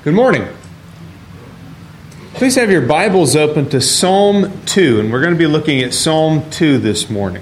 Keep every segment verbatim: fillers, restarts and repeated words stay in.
Good morning. Please have your Bibles open to Psalm two, and we're going to be looking at Psalm two this morning.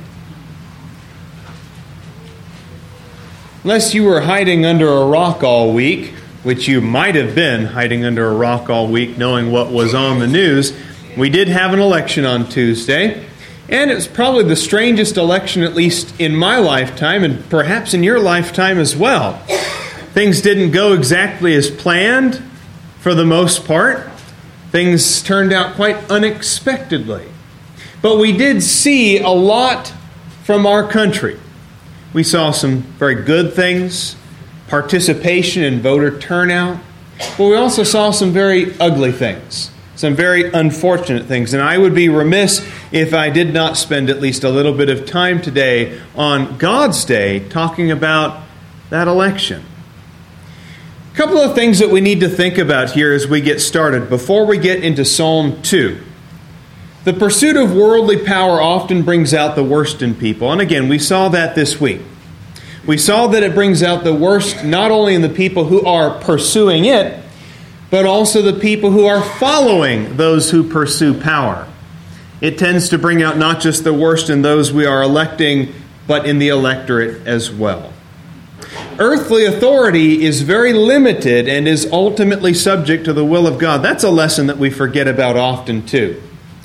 Unless you were hiding under a rock all week, which you might have been hiding under a rock all week knowing what was on the news, we did have an election on Tuesday, and it was probably the strangest election, at least in my lifetime, and perhaps in your lifetime as well. Things didn't go exactly as planned for the most part. Things turned out quite unexpectedly. But we did see a lot from our country. We saw some very good things, participation in voter turnout, but we also saw some very ugly things, some very unfortunate things. And I would be remiss if I did not spend at least a little bit of time today on God's Day talking about that election. A couple of things that we need to think about here as we get started before we get into Psalm two. The pursuit of worldly power often brings out the worst in people. And again, we saw that this week. We saw that it brings out the worst not only in the people who are pursuing it, but also the people who are following those who pursue power. It tends to bring out not just the worst in those we are electing, but in the electorate as well. Earthly authority is very limited and is ultimately subject to the will of God. That's a lesson that we forget about often too.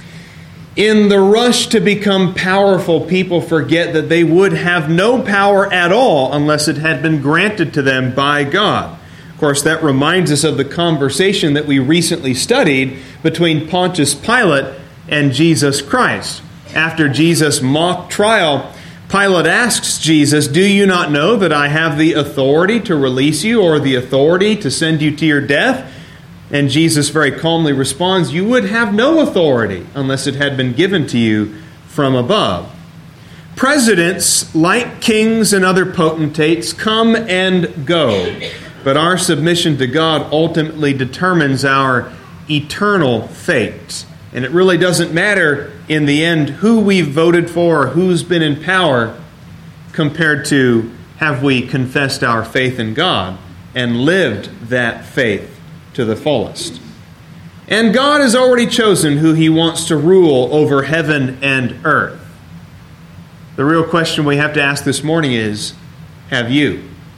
In the rush to become powerful, people forget that they would have no power at all unless it had been granted to them by God. Of course, that reminds us of the conversation that we recently studied between Pontius Pilate and Jesus Christ. After Jesus' mock trial, Pilate asks Jesus, "Do you not know that I have the authority to release you or the authority to send you to your death?" And Jesus very calmly responds, "You would have no authority unless it had been given to you from above." Presidents, like kings and other potentates, come and go. But our submission to God ultimately determines our eternal fate. And it really doesn't matter in the end who we've voted for or who's been in power compared to have we confessed our faith in God and lived that faith to the fullest. And God has already chosen who He wants to rule over heaven and earth. The real question we have to ask this morning is, have you?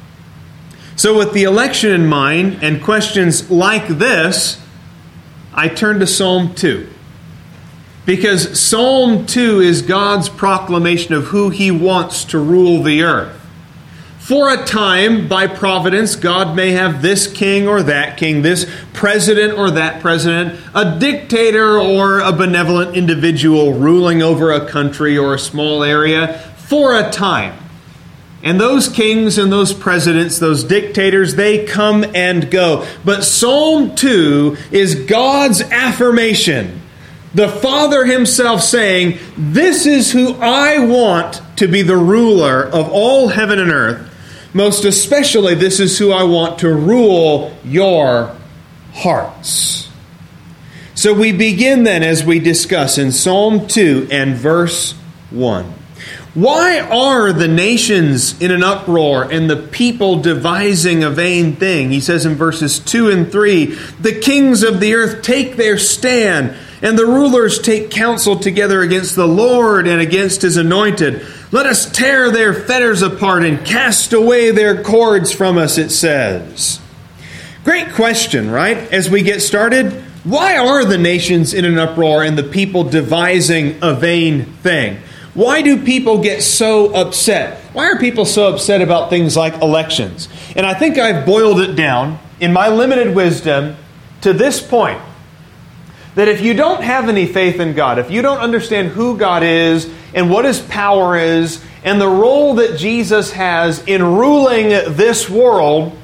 So with the election in mind and questions like this, I turn to Psalm two. Because Psalm two is God's proclamation of who He wants to rule the earth. For a time, by providence, God may have this king or that king, this president or that president, a dictator or a benevolent individual ruling over a country or a small area for a time. And those kings and those presidents, those dictators, they come and go. But Psalm two is God's affirmation. The Father Himself saying, "This is who I want to be the ruler of all heaven and earth. Most especially, this is who I want to rule your hearts." So we begin then as we discuss in Psalm two and verse one. Why are the nations in an uproar and the people devising a vain thing? He says in verses two and three, "The kings of the earth take their stand, and the rulers take counsel together against the Lord and against His anointed. Let us tear their fetters apart and cast away their cords from us," it says. Great question, right? As we get started, why are the nations in an uproar and the people devising a vain thing? Why do people get so upset? Why are people so upset about things like elections? And I think I've boiled it down in my limited wisdom to this point. That if you don't have any faith in God, if you don't understand who God is and what His power is and the role that Jesus has in ruling this world,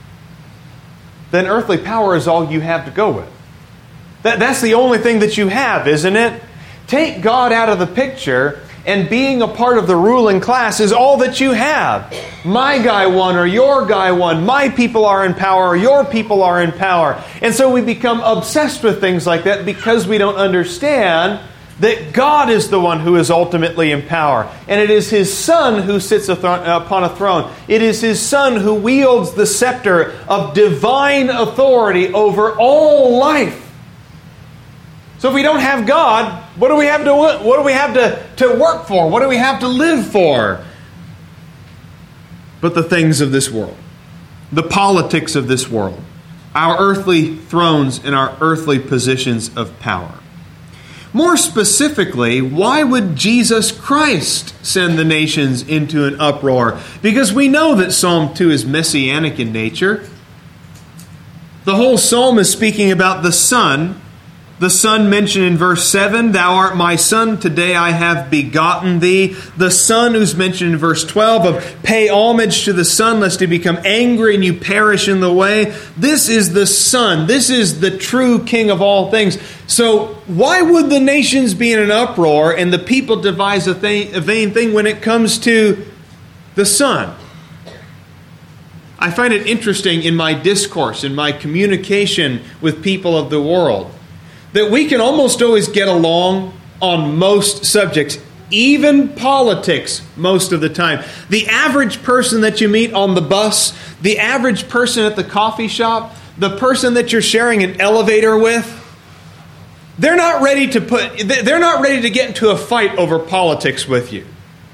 then earthly power is all you have to go with. That, that's the only thing that you have, isn't it? Take God out of the picture, and being a part of the ruling class is all that you have. My guy won or your guy won. My people are in power or your people are in power. And so we become obsessed with things like that because we don't understand that God is the one who is ultimately in power. And it is His Son who sits upon a throne. It is His Son who wields the scepter of divine authority over all life. So if we don't have God, what do we have to what do we have to, to work for? What do we have to live for? But the things of this world. The politics of this world. Our earthly thrones and our earthly positions of power. More specifically, why would Jesus Christ send the nations into an uproar? Because we know that Psalm two is messianic in nature. The whole psalm is speaking about the Son. The Son mentioned in verse seven, Thou art my Son, today I have begotten thee. The Son who's mentioned in verse twelve of pay homage to the Son lest he become angry and you perish in the way. This is the Son. This is the true King of all things. So why would the nations be in an uproar and the people devise a, th- a vain thing when it comes to the Son? I find it interesting in my discourse, in my communication with people of the world, that we can almost always get along on most subjects, even politics most of the time. The average person that you meet on the bus, the average person at the coffee shop, the person that you're sharing an elevator with, they're not ready to put they're not ready to get into a fight over politics with you.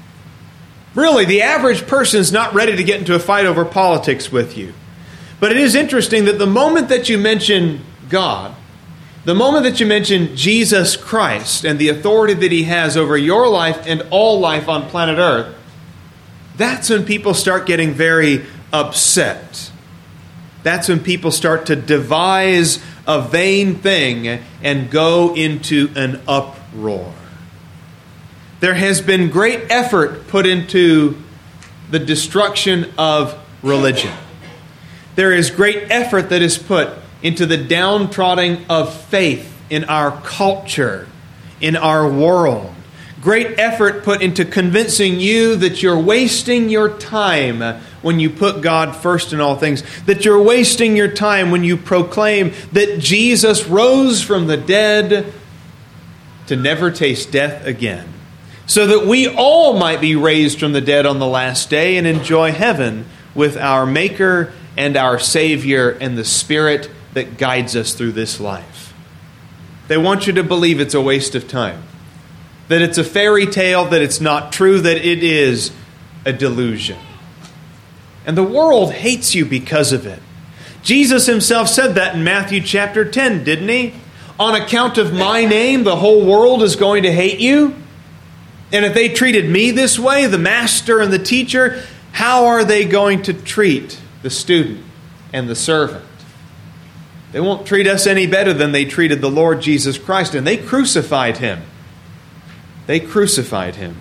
Really, the average person is not ready to get into a fight over politics with you. But it is interesting that the moment that you mention God, the moment that you mention Jesus Christ and the authority that He has over your life and all life on planet Earth, that's when people start getting very upset. That's when people start to devise a vain thing and go into an uproar. There has been great effort put into the destruction of religion. There is great effort that is put into the downtrodden of faith in our culture, in our world. Great effort put into convincing you that you're wasting your time when you put God first in all things. That you're wasting your time when you proclaim that Jesus rose from the dead to never taste death again. So that we all might be raised from the dead on the last day and enjoy heaven with our Maker and our Savior and the Spirit that guides us through this life. They want you to believe it's a waste of time. That it's a fairy tale, that it's not true, that it is a delusion. And the world hates you because of it. Jesus Himself said that in Matthew chapter ten, didn't He? On account of my name, the whole world is going to hate you. And if they treated me this way, the master and the teacher, how are they going to treat the student and the servant? They won't treat us any better than they treated the Lord Jesus Christ, and they crucified Him. They crucified Him.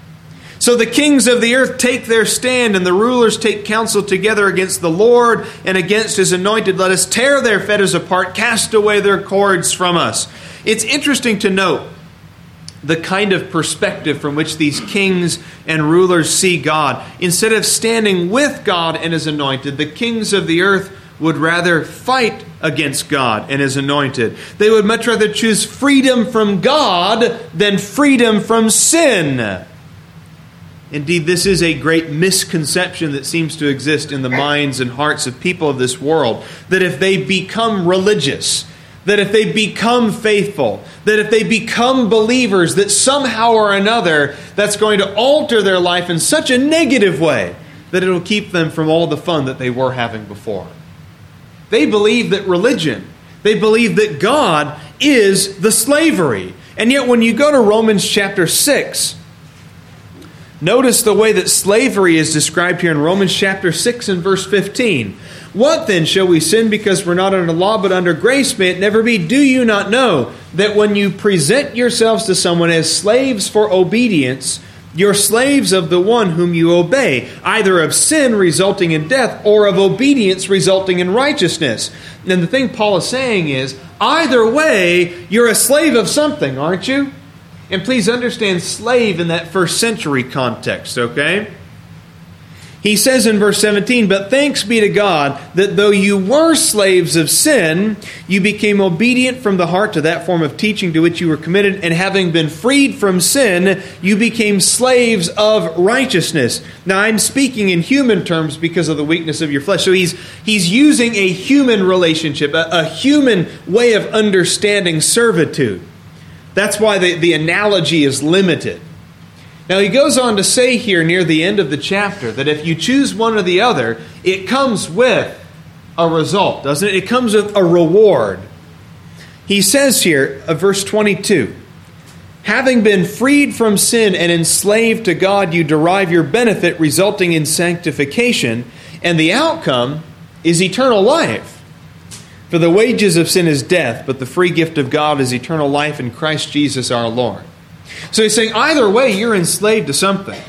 So the kings of the earth take their stand, and the rulers take counsel together against the Lord and against His anointed. Let us tear their fetters apart, cast away their cords from us. It's interesting to note the kind of perspective from which these kings and rulers see God. Instead of standing with God and His anointed, the kings of the earth would rather fight against God and His anointed. They would much rather choose freedom from God than freedom from sin. Indeed, this is a great misconception that seems to exist in the minds and hearts of people of this world, that if they become religious, that if they become faithful, that if they become believers, that somehow or another that's going to alter their life in such a negative way that it'll keep them from all the fun that they were having before. They believe that religion, they believe that God is the slavery. And yet when you go to Romans chapter six, notice the way that slavery is described here in Romans chapter six and verse fifteen. What then, shall we sin because we're not under law but under grace? May it never be. Do you not know that when you present yourselves to someone as slaves for obedience, you're slaves of the one whom you obey, either of sin resulting in death or of obedience resulting in righteousness? And the thing Paul is saying is, either way, you're a slave of something, aren't you? And please understand slave in that first century context, okay? He says in verse seventeen, "But thanks be to God that though you were slaves of sin, you became obedient from the heart to that form of teaching to which you were committed, and having been freed from sin, you became slaves of righteousness." Now I'm speaking in human terms because of the weakness of your flesh. So he's he's using a human relationship, a, a human way of understanding servitude. That's why the, the analogy is limited. Now he goes on to say here near the end of the chapter that if you choose one or the other, it comes with a result, doesn't it? It comes with a reward. He says here, uh, verse twenty-two, "Having been freed from sin and enslaved to God, you derive your benefit resulting in sanctification, and the outcome is eternal life. For the wages of sin is death, but the free gift of God is eternal life in Christ Jesus our Lord." So he's saying either way, you're enslaved to something.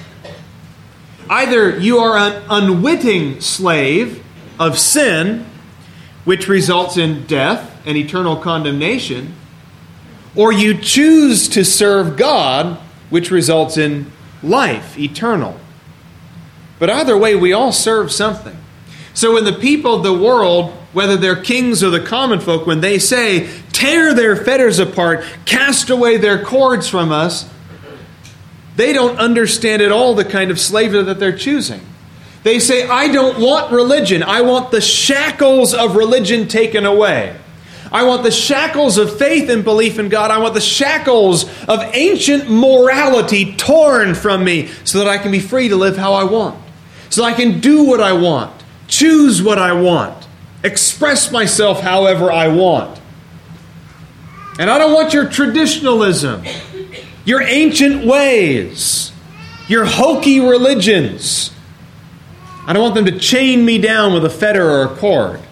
Either you are an unwitting slave of sin, which results in death and eternal condemnation, or you choose to serve God, which results in life, eternal. But either way, we all serve something. So when the people of the world, whether they're kings or the common folk, when they say, "Tear their fetters apart, cast away their cords from us," they don't understand at all the kind of slavery that they're choosing. They say, "I don't want religion. I want the shackles of religion taken away. I want the shackles of faith and belief in God. I want the shackles of ancient morality torn from me so that I can be free to live how I want. So I can do what I want, choose what I want, express myself however I want. And I don't want your traditionalism, your ancient ways, your hokey religions. I don't want them to chain me down with a fetter or a cord."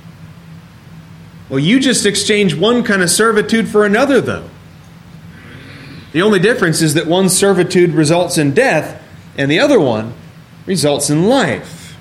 Well, you just exchange one kind of servitude for another, though. The only difference is that one servitude results in death, and the other one results in life.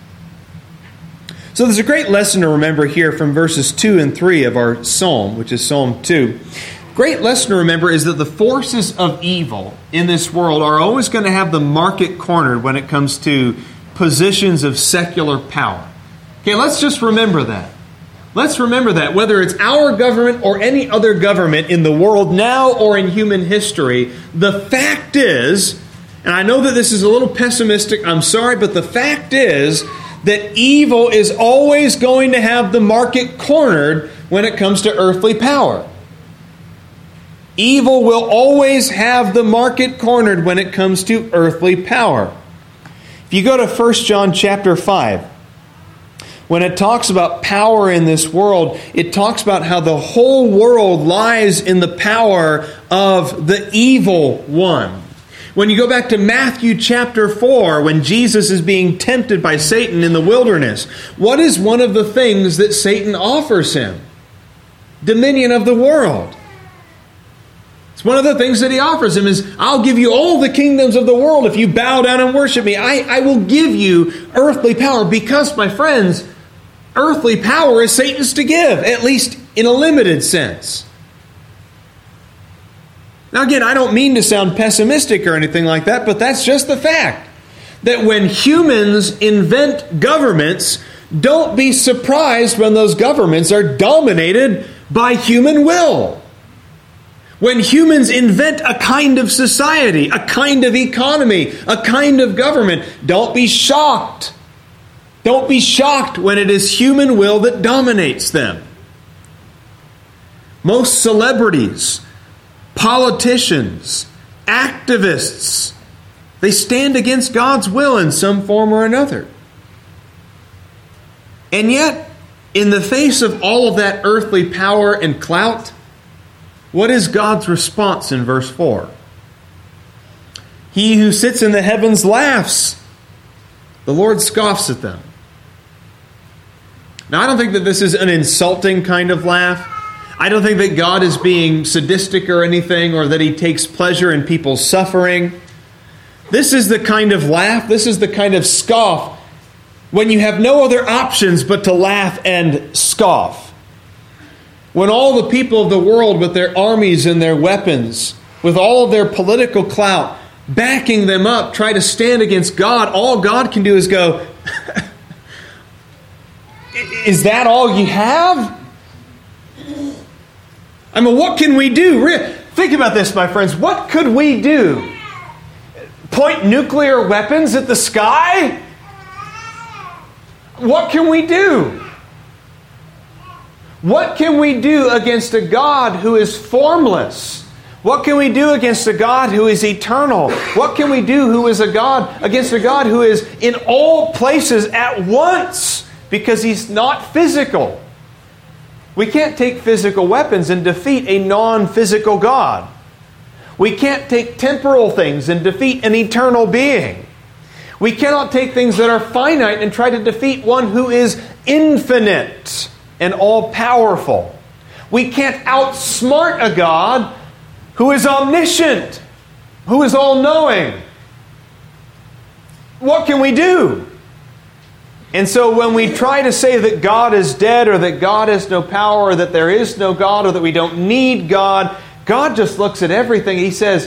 So there's a great lesson to remember here from verses two and three of our psalm, which is Psalm two. Great lesson to remember is that the forces of evil in this world are always going to have the market cornered when it comes to positions of secular power. Okay, let's just remember that. Let's remember that whether it's our government or any other government in the world now or in human history, the fact is, and I know that this is a little pessimistic, I'm sorry, but the fact is that evil is always going to have the market cornered when it comes to earthly power. Evil will always have the market cornered when it comes to earthly power. If you go to First John chapter five, when it talks about power in this world, it talks about how the whole world lies in the power of the evil one. When you go back to Matthew chapter four, when Jesus is being tempted by Satan in the wilderness, what is one of the things that Satan offers him? Dominion of the world. It's one of the things that he offers him is, "I'll give you all the kingdoms of the world if you bow down and worship me. I, I will give you earthly power," because, my friends, earthly power is Satan's to give, at least in a limited sense. Now again, I don't mean to sound pessimistic or anything like that, but that's just the fact. That when humans invent governments, don't be surprised when those governments are dominated by human will. When humans invent a kind of society, a kind of economy, a kind of government, don't be shocked. Don't be shocked when it is human will that dominates them. Most celebrities, politicians, activists, they stand against God's will in some form or another. And yet, in the face of all of that earthly power and clout, what is God's response in verse four? He who sits in the heavens laughs. The Lord scoffs at them. Now, I don't think that this is an insulting kind of laugh. I don't think that God is being sadistic or anything, or that he takes pleasure in people's suffering. This is the kind of laugh, this is the kind of scoff when you have no other options but to laugh and scoff. When all the people of the world with their armies and their weapons, with all of their political clout, backing them up, try to stand against God, all God can do is go, Is that all you have? I mean, what can we do? Think about this, my friends. What could we do? Point nuclear weapons at the sky? What can we do? What can we do against a God who is formless? What can we do against a God who is eternal? What can we do who is a God against a God who is in all places at once? Because He's not physical. We can't take physical weapons and defeat a non-physical God. We can't take temporal things and defeat an eternal being. We cannot take things that are finite and try to defeat one who is infinite and all-powerful. We can't outsmart a God who is omniscient, who is all-knowing. What can we do? And so when we try to say that God is dead, or that God has no power, or that there is no God, or that we don't need God, God just looks at everything. He says,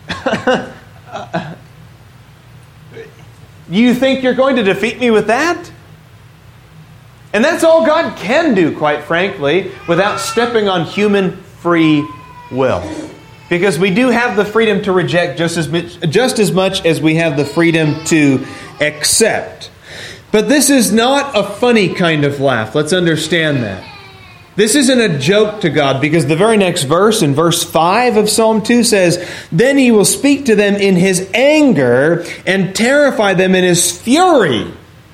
you think you're going to defeat me with that? And that's all God can do, quite frankly, without stepping on human free will. Because we do have the freedom to reject just as much, just as much as we have the freedom to accept. But this is not a funny kind of laugh. Let's understand that. This isn't a joke to God, because the very next verse, in verse five of Psalm two, says, "Then He will speak to them in His anger and terrify them in His fury."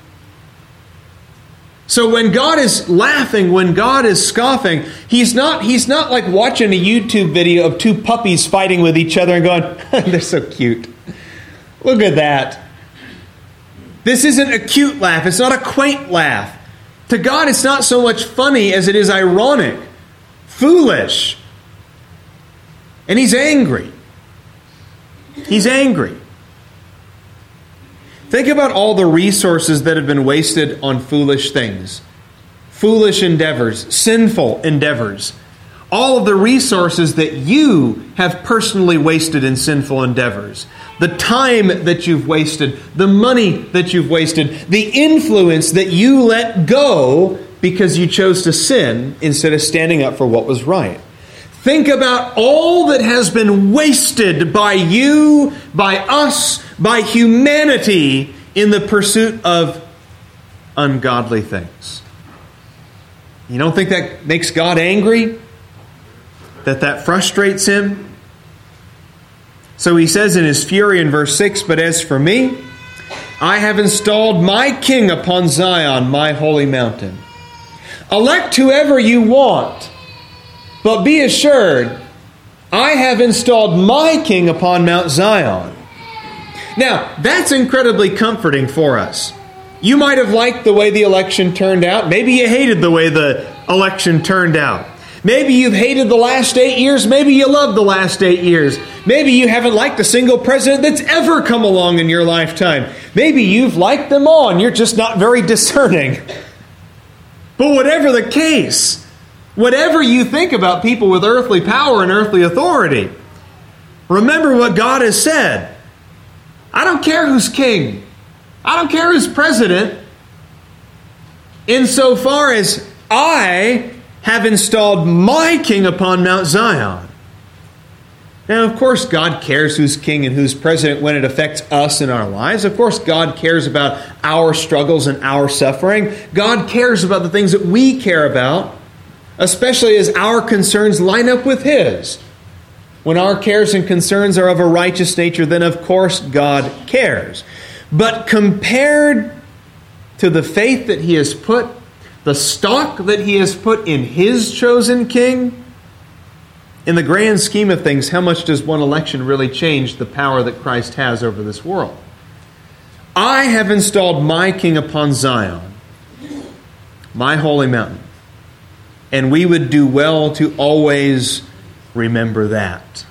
So when God is laughing, when God is scoffing, He's not, he's not like watching a YouTube video of two puppies fighting with each other and going, they're so cute. Look at that. This isn't a cute laugh. It's not a quaint laugh. To God, it's not so much funny as it is ironic, foolish. And He's angry. He's angry. Think about all the resources that have been wasted on foolish things. Foolish endeavors, sinful endeavors. All of the resources that you have personally wasted in sinful endeavors. The time that you've wasted, the money that you've wasted, the influence that you let go because you chose to sin instead of standing up for what was right. Think about all that has been wasted by you, by us, by humanity in the pursuit of ungodly things. You don't think that makes God angry? That that frustrates Him? So He says in His fury in verse six, "But as for me, I have installed my king upon Zion, my holy mountain. Elect whoever you want, but be assured, I have installed my king upon Mount Zion." Now, that's incredibly comforting for us. You might have liked the way the election turned out. Maybe you hated the way the election turned out. Maybe you've hated the last eight years. Maybe you loved the last eight years. Maybe you haven't liked a single president that's ever come along in your lifetime. Maybe you've liked them all and you're just not very discerning. But whatever the case, whatever you think about people with earthly power and earthly authority, remember what God has said. I don't care who's king. I don't care who's president. Insofar as I have installed my king upon Mount Zion. Now, of course, God cares who's king and who's president when it affects us in our lives. Of course, God cares about our struggles and our suffering. God cares about the things that we care about, especially as our concerns line up with His. When our cares and concerns are of a righteous nature, then of course God cares. But compared to the faith that He has put, the stock that He has put in His chosen king, in the grand scheme of things, how much does one election really change the power that Christ has over this world? I have installed my king upon Zion, my holy mountain. And we would do well to always remember that.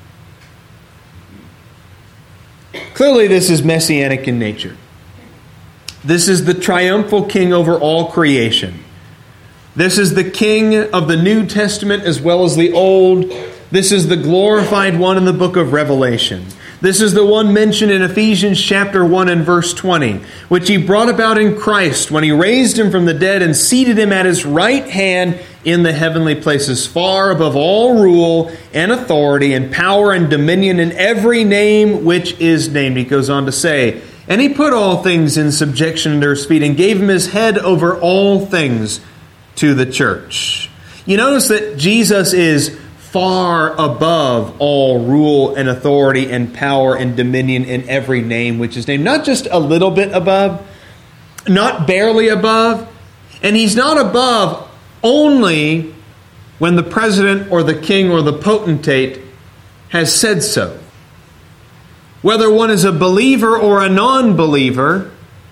Clearly, this is messianic in nature. This is the triumphal king over all creation. This is the king of the New Testament as well as the Old. This is the glorified one in the book of Revelation. This is the one mentioned in Ephesians chapter one and verse twenty, which he brought about in Christ when he raised him from the dead and seated him at his right hand in the heavenly places, far above all rule and authority and power and dominion in every name which is named. He goes on to say, and he put all things in subjection under his feet and gave him his head over all things to the church. You notice that Jesus is far above all rule and authority and power and dominion in every name which is named. Not just a little bit above, not barely above, and he's not above only when the president or the king or the potentate has said so. Whether one is a believer or a non-believer,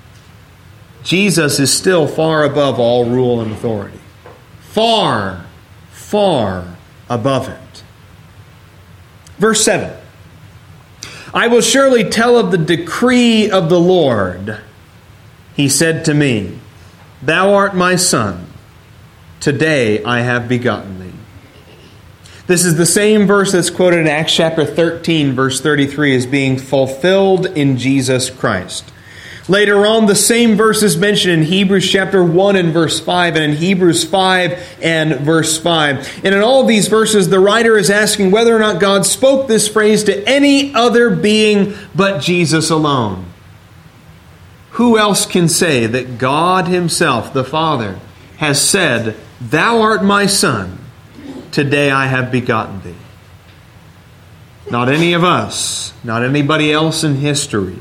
Jesus is still far above all rule and authority. Far, far above it. Verse seven. I will surely tell of the decree of the Lord. He said to me, Thou art my son. Today I have begotten thee. This is the same verse that's quoted in Acts chapter thirteen, verse thirty-three, as being fulfilled in Jesus Christ. Later on, the same verse is mentioned in Hebrews chapter one and verse five, and in Hebrews five and verse five. And in all of these verses, the writer is asking whether or not God spoke this phrase to any other being but Jesus alone. Who else can say that God himself, the Father, has said, Thou art my son, today I have begotten thee? Not any of us, not anybody else in history.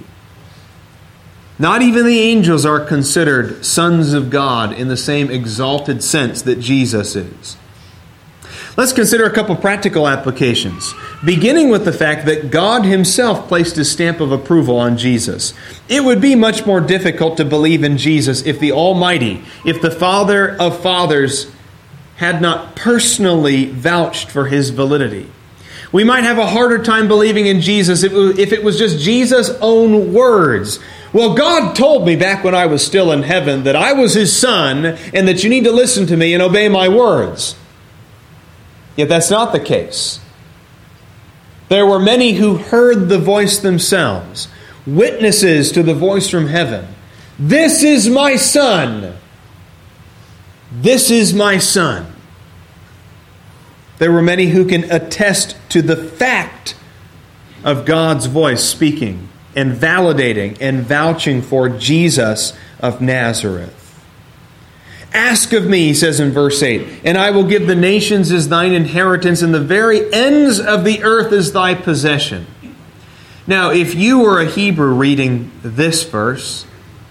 Not even the angels are considered sons of God in the same exalted sense that Jesus is. Let's consider a couple practical applications, beginning with the fact that God himself placed his stamp of approval on Jesus. It would be much more difficult to believe in Jesus if the Almighty, if the Father of fathers, had not personally vouched for his validity. We might have a harder time believing in Jesus if it was just Jesus' own words. Well, God told me back when I was still in heaven that I was his son and that you need to listen to me and obey my words. Yet that's not the case. There were many who heard the voice themselves, witnesses to the voice from heaven. This is my son. This is my son. There were many who can attest to the fact of God's voice speaking and validating and vouching for Jesus of Nazareth. Ask of me, he says in verse eight, and I will give the nations as thine inheritance, and the very ends of the earth as thy possession. Now, if you were a Hebrew reading this verse,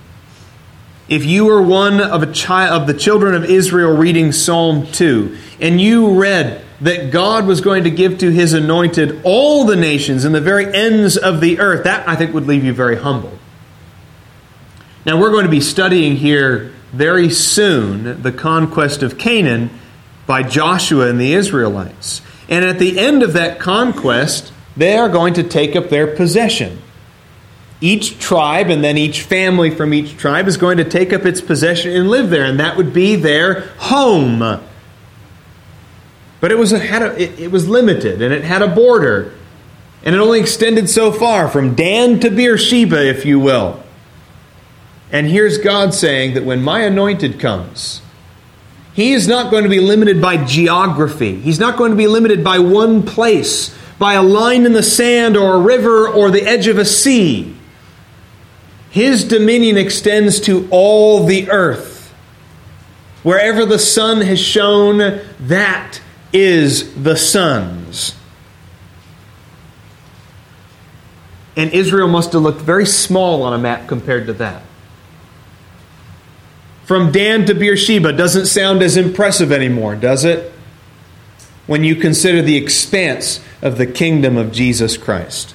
if you were one of a child of the children of Israel reading Psalm two, and you read that God was going to give to his anointed all the nations and the very ends of the earth, that I think would leave you very humble. Now, we're going to be studying here very soon the conquest of Canaan by Joshua and the Israelites. And at the end of that conquest, they are going to take up their possession. Each tribe and then each family from each tribe is going to take up its possession and live there, and that would be their home. But it was, a, had a, it, it was limited, and it had a border. And it only extended so far, from Dan to Beersheba, if you will. And here's God saying that when my anointed comes, he is not going to be limited by geography. He's not going to be limited by one place, by a line in the sand or a river or the edge of a sea. His dominion extends to all the earth. Wherever the sun has shone, that is the sun's. And Israel must have looked very small on a map compared to that. From Dan to Beersheba doesn't sound as impressive anymore, does it? When you consider the expanse of the kingdom of Jesus Christ.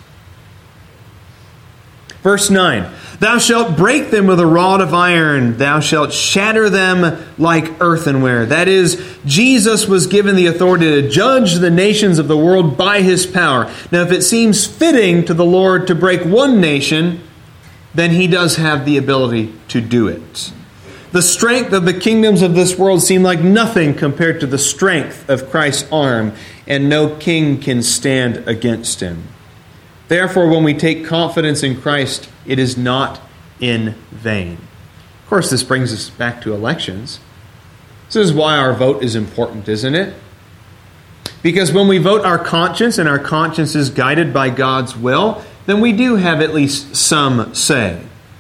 Verse nine, thou shalt break them with a rod of iron. Thou shalt shatter them like earthenware. That is, Jesus was given the authority to judge the nations of the world by his power. Now, if it seems fitting to the Lord to break one nation, then he does have the ability to do it. The strength of the kingdoms of this world seem like nothing compared to the strength of Christ's arm, and no king can stand against him. Therefore, when we take confidence in Christ, it is not in vain. Of course, this brings us back to elections. This is why our vote is important, isn't it? Because when we vote our conscience, and our conscience is guided by God's will, then we do have at least some say.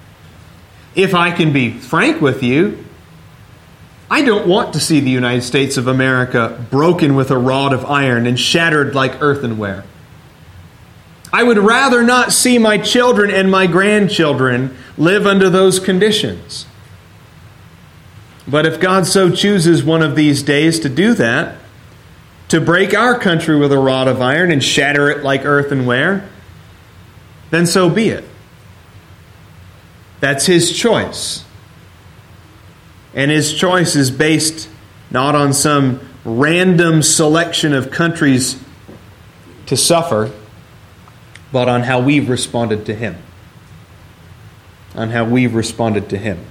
If I can be frank with you, I don't want to see the United States of America broken with a rod of iron and shattered like earthenware. I would rather not see my children and my grandchildren live under those conditions. But if God so chooses one of these days to do that, to break our country with a rod of iron and shatter it like earthenware, then so be it. That's His choice. And His choice is based not on some random selection of countries to suffer, but on how we've responded to Him. On how we've responded to Him.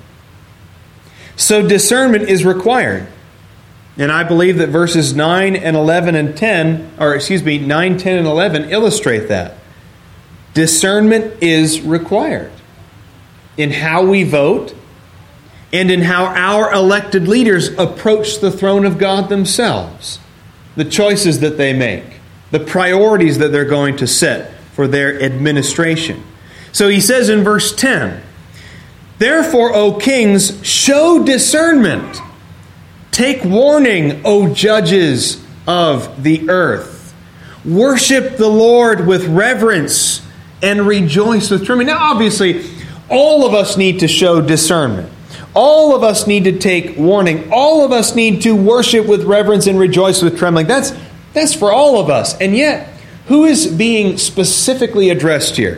So discernment is required. And I believe that verses nine and eleven and ten, or excuse me, nine, ten, and eleven illustrate that. Discernment is required in how we vote and in how our elected leaders approach the throne of God themselves. The choices that they make, the priorities that they're going to set for their administration. So he says in verse ten, "Therefore, O kings, show discernment. Take warning, O judges of the earth. Worship the Lord with reverence and rejoice with trembling." Now, obviously, all of us need to show discernment. All of us need to take warning. All of us need to worship with reverence and rejoice with trembling. That's, that's for all of us. And yet, who is being specifically addressed here?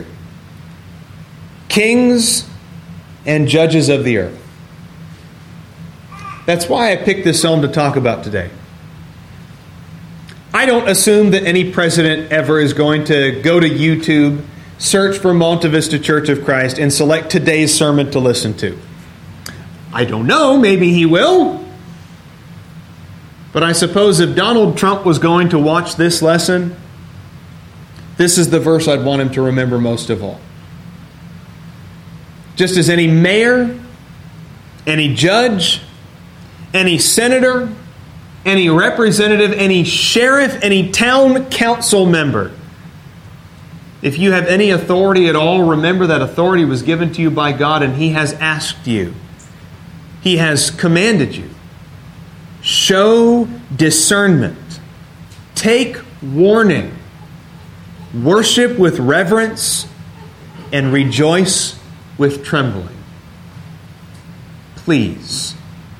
Kings and judges of the earth. That's why I picked this psalm to talk about today. I don't assume that any president ever is going to go to YouTube, search for Monte Vista Church of Christ, and select today's sermon to listen to. I don't know, maybe he will. But I suppose if Donald Trump was going to watch this lesson, this is the verse I'd want him to remember most of all. Just as any mayor, any judge, any senator, any representative, any sheriff, any town council member, if you have any authority at all, remember that authority was given to you by God, and He has asked you. He has commanded you. Show discernment. Take warning. Worship with reverence and rejoice with trembling. Please.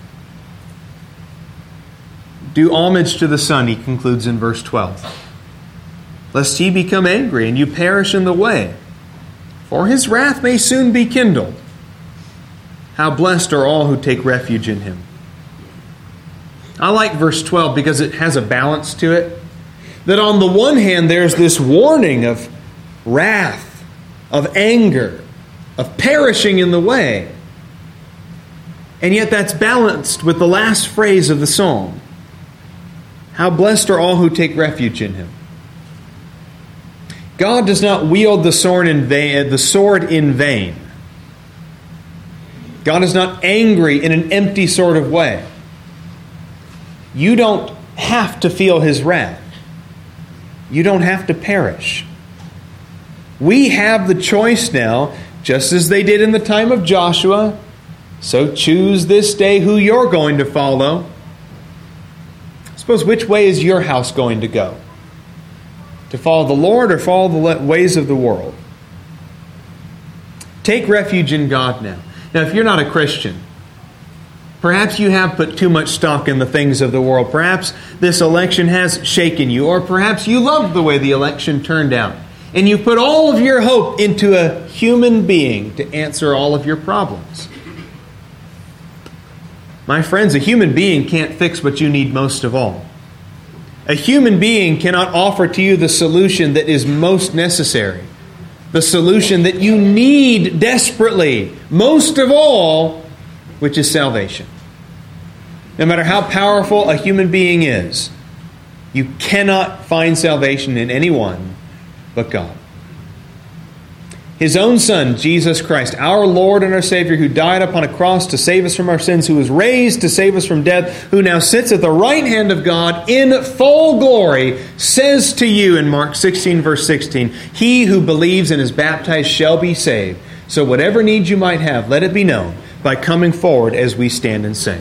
Do homage to the Son, he concludes in verse twelve. Lest He become angry and you perish in the way, for His wrath may soon be kindled. How blessed are all who take refuge in Him. I like verse twelve because it has a balance to it. That on the one hand, there's this warning of wrath, of anger, of perishing in the way. And yet that's balanced with the last phrase of the psalm. How blessed are all who take refuge in Him. God does not wield the sword in vain, the sword in vain. God is not angry in an empty sort of way. You don't have to feel His wrath. You don't have to perish. We have the choice now, just as they did in the time of Joshua. So choose this day who you're going to follow. I suppose, which way is your house going to go? To follow the Lord or follow the ways of the world? Take refuge in God now. Now, if you're not a Christian, perhaps you have put too much stock in the things of the world. Perhaps this election has shaken you. Or perhaps you loved the way the election turned out. And you put all of your hope into a human being to answer all of your problems. My friends, a human being can't fix what you need most of all. A human being cannot offer to you the solution that is most necessary. The solution that you need desperately, most of all, which is salvation. No matter how powerful a human being is, you cannot find salvation in anyone but God. His own Son, Jesus Christ, our Lord and our Savior, who died upon a cross to save us from our sins, who was raised to save us from death, who now sits at the right hand of God in full glory, says to you in Mark sixteen, verse sixteen, he who believes and is baptized shall be saved. So whatever needs you might have, let it be known by coming forward as we stand and sing.